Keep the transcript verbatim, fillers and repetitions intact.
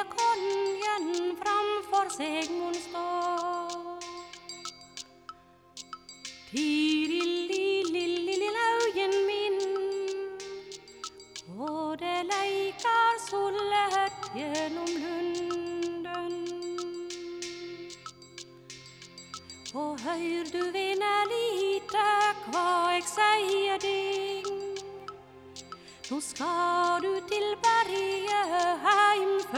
kongen framfor seg mon står. Tirilililililaugen min, og det leikar sollet gjennom lunden. Og høyr du vene lite hva eg sier ding, nå skal du til berg